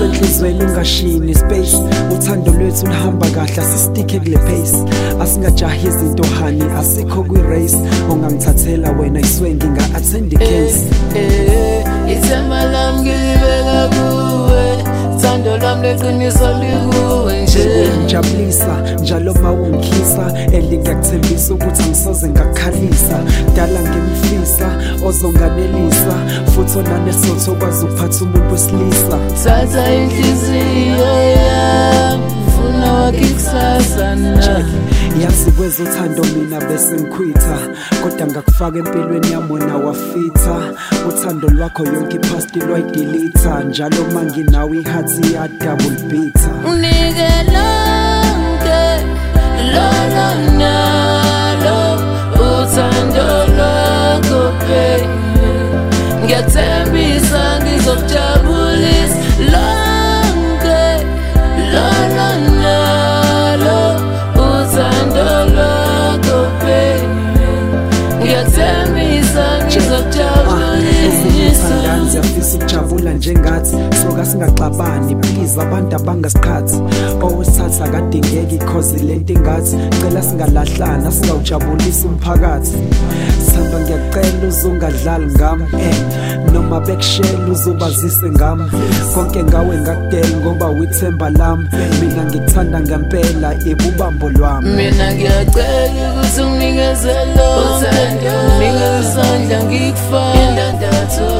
senhlizweni ungashini space. Uthando lwethu luhamba kahle asisticke kule pace. Asingajahi izinto hani asikho kwi-race. Ongangithathela wena iswe nginga-attend i-case. Ithemba lami ngilibeka kuwe, thando lami leqiniso likuwe nje. Ngijabulisa njalo mawungikhisa, ngiyakuthembisa ukuthi angisoze ngakukhalisa. Dala ngimfisa ozonganelisa, futhi onanesotho okwazi ukuphatha umuntu wesilisa. Thatha inhliziyo yami, funa wakhe ikusasa na. Yazi kwezothando mina bese ngikhwitha, kodwa ngakufaka empilweni yami wena wafitha. Uthando lwakho yonke ipast lwayidelitha, njalo manginawe ihathi ya double beater. Unike lonke lolo nalo, uthando lwakho baby. Ngiyathembisa ngizokujabulisa lonke lolo nalo, uthando lwakho baby. Ngiyathembisa ngizokujabulisa. Siyafisa ukujabula njengathi, soka singaxabani please abantu abangasikhathi. Owesithatha akadingeki cause lento ingathi, cela singalahlana singawujabulisa umphakathi. Sihamba ngiyacela uzungadlali ngami, noma bekushela uzubazise ngami. Konke ngawe ngakudela ngoba withemba lami, mina ngikuthanda ngempela ibubambo lwami. Mina ngiyacela ukuthi unginikeze lonke, unginikeze isandla ngikufake indandatho.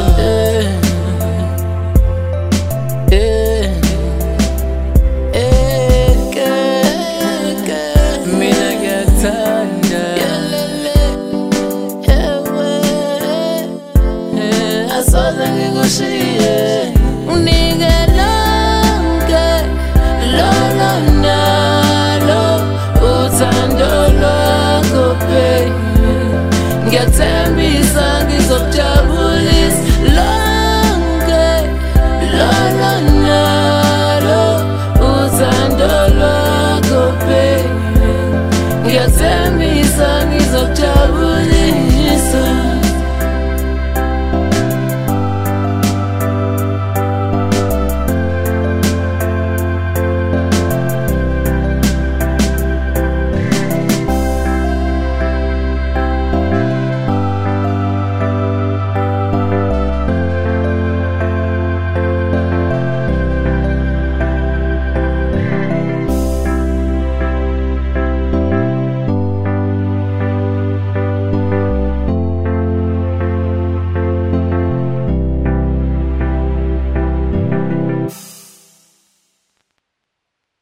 Mina ngiyakuthanda, asoze ngikushiye.